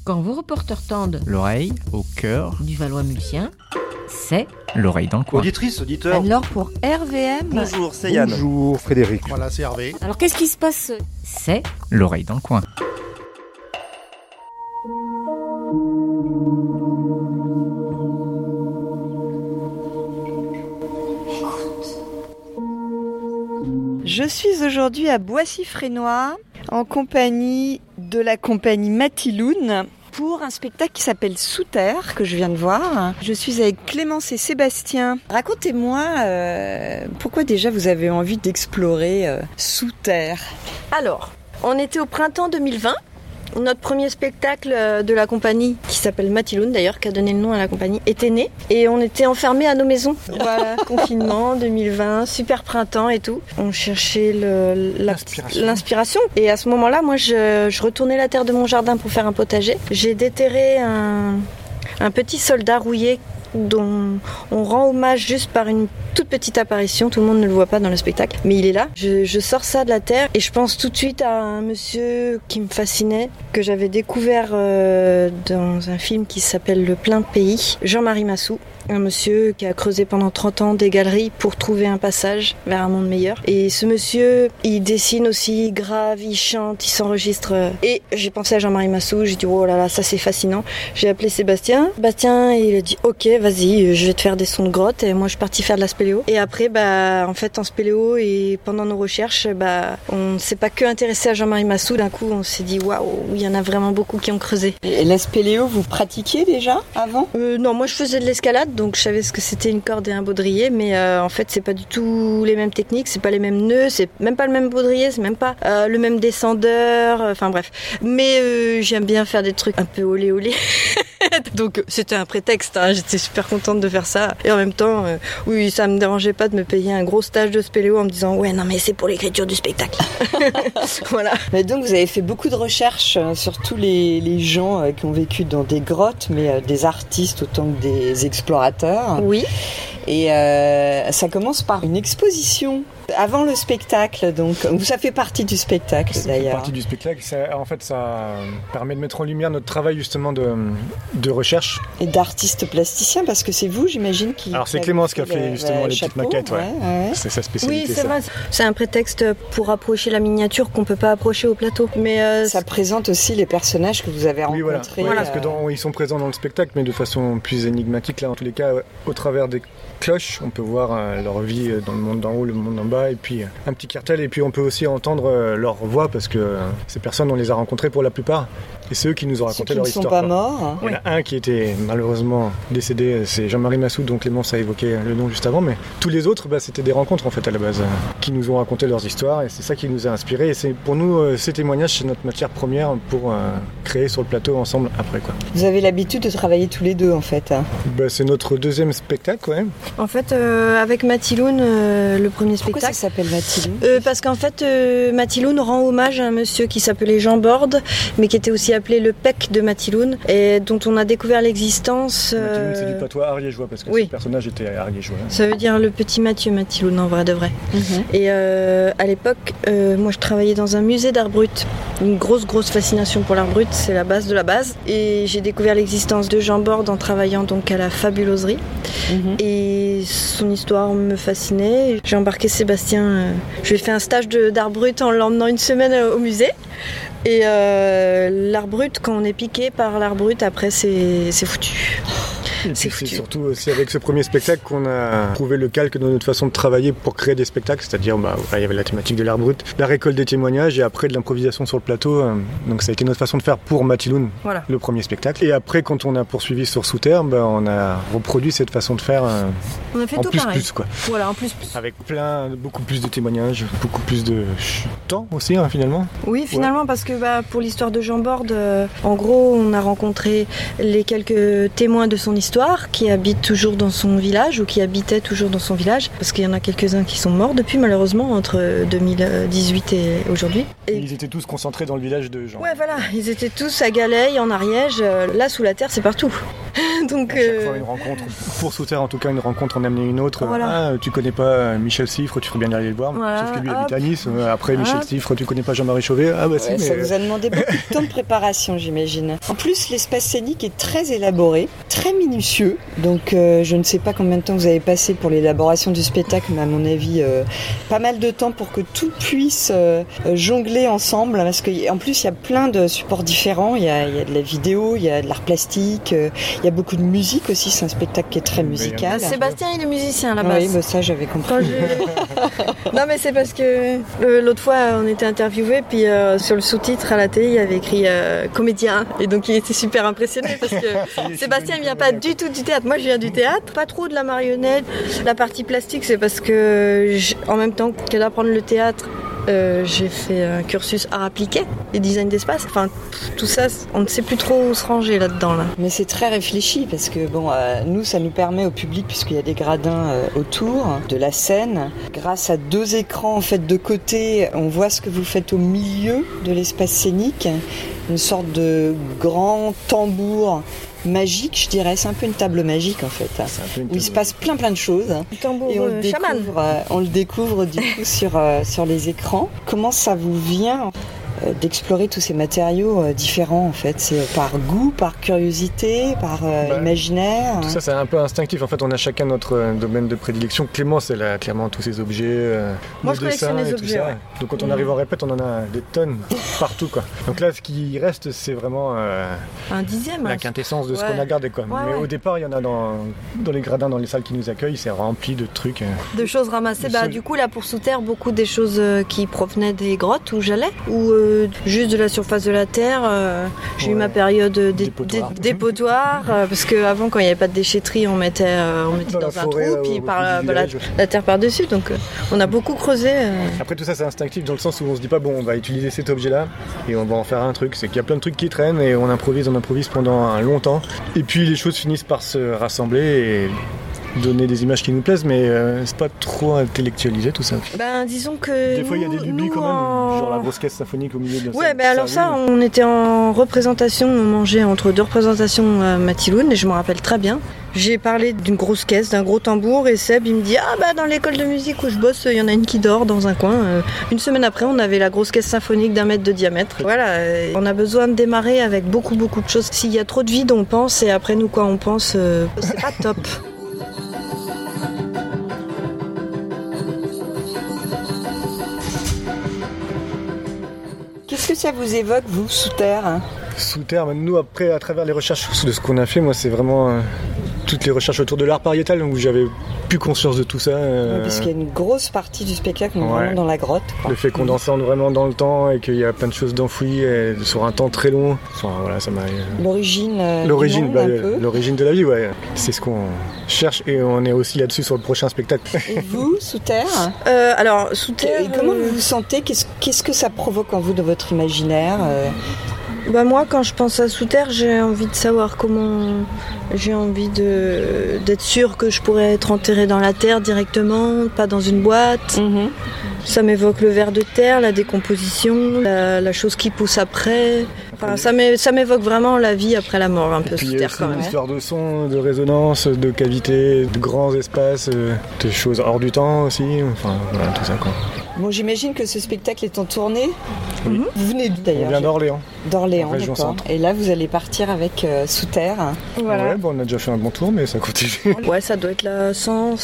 Quand vos reporters tendent L'oreille au cœur du Valois-Mulsien, c'est l'oreille dans le coin. Auditrice, auditeur. Alors pour RVM. Bonjour, c'est Yann. Bonjour Frédéric. Voilà, c'est Hervé. Alors qu'est-ce qui se passe? c'est L'oreille dans le coin. Je suis aujourd'hui à Boissy-Frénois en compagnie de la compagnie Matiloun pour un spectacle qui s'appelle Sous terre que je viens de voir. Je suis avec Clémence et Sébastien. Racontez-moi pourquoi déjà vous avez envie d'explorer Sous terre. Alors, on était au printemps 2020. Notre premier spectacle de la compagnie, qui s'appelle Matiloun d'ailleurs, qui a donné le nom à la compagnie, était né. Et on était enfermés à nos maisons. Voilà, confinement 2020, super printemps et tout. On cherchait l'inspiration. Et à ce moment-là, moi, je retournais la terre de mon jardin pour faire un potager. J'ai déterré un petit soldat rouillé dont on rend hommage juste par une toute petite apparition, tout le monde ne le voit pas dans le spectacle, mais il est là. Je sors ça de la terre et je pense tout de suite à un monsieur qui me fascinait, que j'avais découvert dans un film qui s'appelle Le Plein Pays, Jean-Marie Massou. Un monsieur qui a creusé pendant 30 ans des galeries pour trouver un passage vers un monde meilleur. Et ce monsieur, il dessine aussi, il grave, il chante, il s'enregistre. Et j'ai pensé à Jean-Marie Massou, j'ai dit oh là là, ça c'est fascinant. J'ai appelé Sébastien. Sébastien, il a dit ok, vas-y, je vais te faire des sons de grotte. Et moi je suis partie faire de la spéléo. Et après, en fait, en spéléo et pendant nos recherches, on ne s'est pas que intéressé à Jean-Marie Massou. D'un coup, on s'est dit waouh, il y en a vraiment beaucoup qui ont creusé. Et la spéléo, vous pratiquiez déjà avant? Non, moi je faisais de l'escalade. Donc je savais ce que c'était une corde et un baudrier, mais en fait c'est pas du tout les mêmes techniques, c'est pas les mêmes nœuds, c'est même pas le même baudrier, c'est même pas le même descendeur, enfin bref. Mais j'aime bien faire des trucs un peu olé olé. Donc c'était un prétexte, hein. J'étais super contente de faire ça. Et en même temps, oui, ça me dérangeait pas de me payer un gros stage de spéléo en me disant ouais non mais c'est pour l'écriture du spectacle. Voilà. Mais donc vous avez fait beaucoup de recherches sur tous les gens qui ont vécu dans des grottes, mais des artistes autant que des explorateurs. Oui. Et ça commence par une exposition avant le spectacle, donc ça fait partie du spectacle d'ailleurs. Ça fait partie du spectacle. Ça permet de mettre en lumière notre travail justement de recherche. Et d'artiste plasticien, parce que c'est vous, j'imagine, qui... Alors c'est Clémence qui a fait justement les petites maquettes, ouais. C'est sa spécialité. Oui, c'est vrai. C'est un prétexte pour approcher la miniature qu'on peut pas approcher au plateau. Mais ça présente aussi les personnages que vous avez rencontrés. Oui, voilà. Parce que ils sont présents dans le spectacle, mais de façon plus énigmatique. Là, en tous les cas, au travers des cloches, on peut voir leur vie dans le monde d'en haut, le monde d'en bas, et puis un petit cartel, et puis on peut aussi entendre leur voix, parce que ces personnes, on les a rencontrées pour la plupart, et c'est eux qui nous ont raconté leur histoire. Ceux qui ne sont pas morts. Il y en a un qui était malheureusement décédé, c'est Jean-Marie Massou, dont Clémence a évoqué le nom juste avant, mais tous les autres, c'était des rencontres en fait à la base, qui nous ont raconté leurs histoires, et c'est ça qui nous a inspirés, et c'est pour nous, ces témoignages, c'est notre matière première pour créer sur le plateau ensemble après, quoi. Vous avez l'habitude de travailler tous les deux en fait. C'est notre deuxième spectacle, ouais. En fait, avec Matiloun, le premier spectacle... Pourquoi ça s'appelle Matiloun? Parce qu'en fait, Matiloun rend hommage à un monsieur qui s'appelait Jean Borde, mais qui était aussi appelé le Pec de Matiloun, et dont on a découvert l'existence... Matiloun, c'est du patois ariégeois, parce que ce personnage était ariégeois. Ça veut dire le petit Mathieu Matiloun, en vrai de vrai. Et à l'époque, moi je travaillais dans un musée d'art brut. Une grosse fascination pour l'art brut, c'est la base de la base. Et j'ai découvert l'existence de Jean Borde en travaillant donc à la fabuloserie. Et son histoire me fascinait. J'ai embarqué Sébastien. Je lui ai fait un stage d'art brut en l'emmenant une semaine au musée. Et l'art brut, quand on est piqué par l'art brut, après c'est foutu. C'est surtout aussi avec ce premier spectacle qu'on a trouvé le calque de notre façon de travailler pour créer des spectacles, c'est-à-dire il y avait la thématique de l'art brut, la récolte des témoignages et après de l'improvisation sur le plateau. Donc ça a été notre façon de faire pour Matiloun, le premier spectacle. Et après, quand on a poursuivi sur Sous terre, on a reproduit cette façon de faire on a fait en tout pareil. Plus, quoi. Voilà, en plus. Avec beaucoup plus de témoignages, beaucoup plus de temps aussi, finalement. Oui, finalement, parce que pour l'histoire de Jean Borde, en gros, on a rencontré les quelques témoins de son histoire qui habitent toujours dans son village ou qui habitaient toujours dans son village, parce qu'il y en a quelques-uns qui sont morts depuis, malheureusement, entre 2018 et aujourd'hui. Et ils étaient tous concentrés dans le village de Jean. Ouais, voilà, ils étaient tous à Galeil, en Ariège. Là, sous la terre, c'est partout. Donc, à chaque fois une rencontre, pour Sous Terre en tout cas, une rencontre en amener une autre. Voilà. Tu connais pas Michel Siffre, tu ferais bien d'aller le voir. Voilà. Sauf que lui il habite à Nice. Après Michel Siffre, tu connais pas Jean-Marie Chauvet. Ah bah si, mais... Ça vous a demandé beaucoup de temps de préparation, j'imagine. En plus, l'espace scénique est très élaboré, très minutieux. Donc je ne sais pas combien de temps vous avez passé pour l'élaboration du spectacle, mais à mon avis, pas mal de temps pour que tout puisse jongler ensemble. Parce qu'en plus, il y a plein de supports différents. Il y a de la vidéo, il y a de l'art plastique, il y a beaucoup de musique aussi. C'est un spectacle qui est très musical. Sébastien, il est musicien à la base. Oui, bah ça j'avais compris. Non, mais c'est parce que l'autre fois, on était interviewés, puis sur le sous-titre à la télé, il y avait écrit comédien. Et donc, il était super impressionné parce que Sébastien, il vient pas du tout du théâtre. Moi, je viens du théâtre, pas trop de la marionnette. La partie plastique, c'est parce que, en même temps que d'apprendre le théâtre, j'ai fait un cursus art appliqué et design d'espace. Enfin, tout ça, on ne sait plus trop où se ranger là-dedans. Là. Mais c'est très réfléchi parce que nous, ça nous permet au public, puisqu'il y a des gradins autour de la scène, grâce à 2 écrans en fait de côté, on voit ce que vous faites au milieu de l'espace scénique, une sorte de grand tambour magique, je dirais. C'est un peu une table magique en fait, où il se passe plein de choses. Tambour et on le découvre du coup sur les écrans. Comment ça vous vient d'explorer tous ces matériaux différents en fait? C'est par goût, par curiosité, par imaginaire? Tout ça c'est un peu instinctif. En fait, on a chacun notre domaine de prédilection. Clémence, elle a clairement tous ces objets, moi je collectionne les objets, ouais. Donc quand on arrive en répète, on en a des tonnes partout quoi. Donc là, ce qui reste, c'est vraiment un dixième, la quintessence de ce qu'on a gardé quoi. Mais au départ, il y en a dans les gradins, dans les salles qui nous accueillent, c'est rempli de trucs. De choses ramassées. Du coup là pour Sous Terre, beaucoup des choses qui provenaient des grottes où j'allais, ou juste de la surface de la terre. J'ai eu ma période dépotoir, parce qu'avant, quand il n'y avait pas de déchetterie, on mettait dans un trou, puis la terre par-dessus. Donc on a beaucoup creusé. Après tout ça, c'est instinctif dans le sens où on se dit pas on va utiliser cet objet-là et on va en faire un truc. C'est qu'il y a plein de trucs qui traînent et on improvise pendant un long temps. Et puis les choses finissent par se rassembler et donner des images qui nous plaisent, mais c'est pas trop intellectualisé tout ça. Disons que des fois il y a des lubies quand même, genre la grosse caisse symphonique au milieu de la salle. Alors ça, on était en représentation, on mangeait entre 2 représentations à Matiloun et je me rappelle très bien. J'ai parlé d'une grosse caisse, d'un gros tambour et Seb il me dit dans l'école de musique où je bosse, il y en a une qui dort dans un coin. Une semaine après, on avait la grosse caisse symphonique d'1 mètre de diamètre. Voilà, on a besoin de démarrer avec beaucoup de choses. S'il y a trop de vide, on pense, et après nous quoi on pense, c'est pas top. Qu'est-ce que ça vous évoque, vous, Sous Terre? Sous Terre, nous, après, à travers les recherches de ce qu'on a fait, moi, c'est vraiment toutes les recherches autour de l'art pariétal, où j'avais plus conscience de tout ça. Parce qu'il y a une grosse partie du spectacle vraiment dans la grotte. Quoi. Le fait qu'on descende vraiment dans le temps et qu'il y a plein de choses d'enfouies sur un temps très long. Enfin, voilà, ça m'a... L'origine de la vie, ouais. C'est ce qu'on cherche et on est aussi là-dessus sur le prochain spectacle. Et vous, Sous Terre? Alors, Sous Terre... Comment vous vous sentez? Qu'est-ce que ça provoque en vous dans votre imaginaire? Moi, quand je pense à Sous Terre, j'ai envie de savoir comment... J'ai envie d'être sûre que je pourrais être enterrée dans la terre directement, pas dans une boîte. Mm-hmm. Ça m'évoque le ver de terre, la décomposition, la chose qui pousse après. Enfin, ça m'évoque vraiment la vie après la mort, un peu Sous Terre quand même. Une histoire de son, de résonance, de cavité, de grands espaces, de choses hors du temps aussi. Enfin, voilà, tout ça quoi. Bon, j'imagine que ce spectacle est en tournée. Oui. Vous venez d'où d'ailleurs? On vient d'Orléans. D'Orléans, d'accord. Et là, vous allez partir avec Sous Terre. Voilà. Ouais, on a déjà fait un bon tour, mais ça continue. Ouais, ça doit être la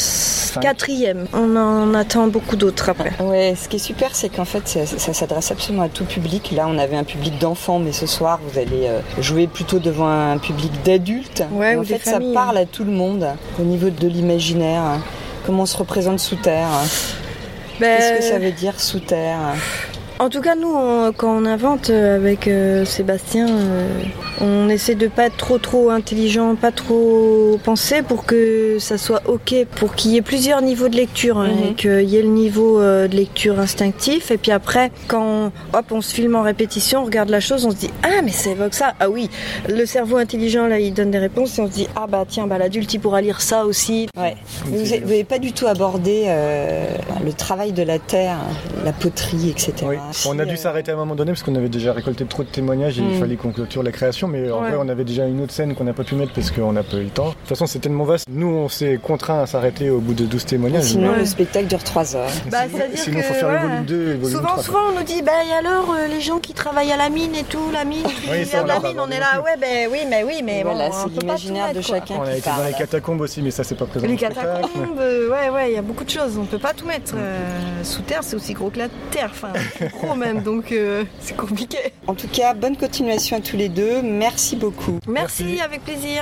104e. On en attend beaucoup d'autres après. Ouais, ce qui est super, c'est qu'en fait, ça s'adresse absolument à tout public. Là, on avait un public d'enfants, mais ce soir, vous allez jouer plutôt devant un public d'adultes. Ouais, en fait, ça parle à tout le monde au niveau de l'imaginaire. Comment on se représente Sous Terre? Qu'est-ce que ça veut dire Sous Terre? En tout cas, nous, quand on invente avec Sébastien, on essaie de pas être trop intelligent, pas trop penser pour que ça soit ok, pour qu'il y ait plusieurs niveaux de lecture, et qu'il y ait le niveau de lecture instinctif. Et puis après, quand on se filme en répétition, on regarde la chose, on se dit mais ça évoque ça. Ah oui, le cerveau intelligent là, il donne des réponses et on se dit tiens, l'adulte il pourra lire ça aussi. Ouais. Vous n'avez pas du tout abordé le travail de la terre, la poterie, etc. Oui. On a dû s'arrêter à un moment donné parce qu'on avait déjà récolté trop de témoignages et il fallait qu'on clôture la création, mais en vrai on avait déjà une autre scène qu'on n'a pas pu mettre parce qu'on n'a pas eu le temps. De toute façon c'est tellement vaste, nous on s'est contraints à s'arrêter au bout de 12 témoignages. Sinon le spectacle dure 3 heures. Sinon il faut faire le volume 2 et le volume 3. Souvent on nous dit, et alors les gens qui travaillent à la mine et tout, la mine, qui vient de la mine, on est là, mais voilà, bon, c'est l'imaginaire de chacun on a qui été dans les catacombes aussi, mais ça c'est pas présent. Les catacombes, il y a beaucoup de choses, on peut pas tout mettre. Sous terre, c'est aussi gros que la terre, enfin, gros même, donc c'est compliqué. En tout cas, bonne continuation à tous les deux, merci beaucoup. Merci. Avec plaisir.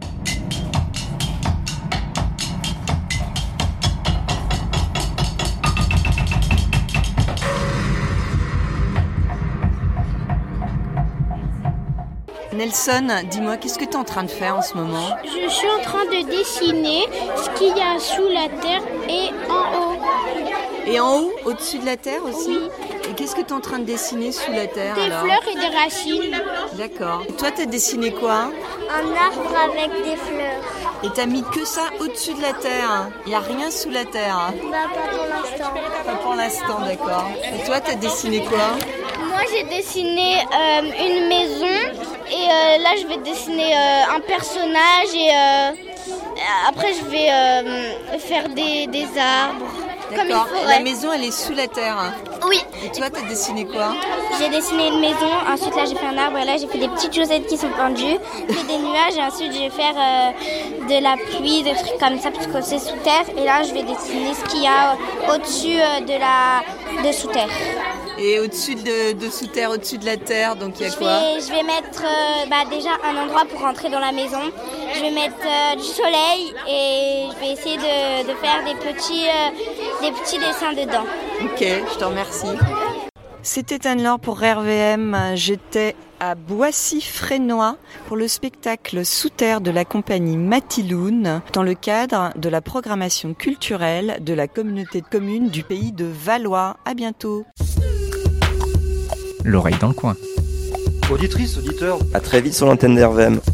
Nelson, dis-moi, qu'est-ce que tu es en train de faire en ce moment? Je suis en train de dessiner ce qu'il y a sous la terre et en haut. Et en haut, au-dessus de la terre aussi? Oui. Et qu'est-ce que tu es en train de dessiner sous la terre Des alors? fleurs et des racines. D'accord. Et toi, tu as dessiné quoi? Un arbre avec des fleurs. Et tu as mis que ça au-dessus de la terre? Il n'y a rien sous la terre? Pas pour l'instant. Pas pour l'instant, d'accord. Et toi, tu as dessiné quoi? Moi, j'ai dessiné une maison. Et là, je vais dessiner un personnage. Et après, je vais faire des arbres. Comme une D'accord. Et forêt. la maison, elle est sous la terre? Oui. Et toi, tu as dessiné quoi? J'ai dessiné une maison, ensuite là j'ai fait un arbre et là j'ai fait des petites chaussettes qui sont pendues, puis des nuages et ensuite je vais faire de la pluie, des trucs comme ça parce que c'est sous terre et là je vais dessiner ce qu'il y a au-dessus de sous terre. Et au-dessus de sous terre, au-dessus de la terre, donc il y a quoi? Je vais mettre déjà un endroit pour rentrer dans la maison. Je vais mettre du soleil et je vais essayer de faire des petits dessins dedans. Ok, je te remercie. C'était Anne-Laure pour RVM. J'étais à Boissy-Fresnoy pour le spectacle Sous terre de la compagnie Matiloun dans le cadre de la programmation culturelle de la communauté de communes du pays de Valois. À bientôt. L'oreille dans le coin. Auditrice, auditeur, à très vite sur l'antenne d'RVM.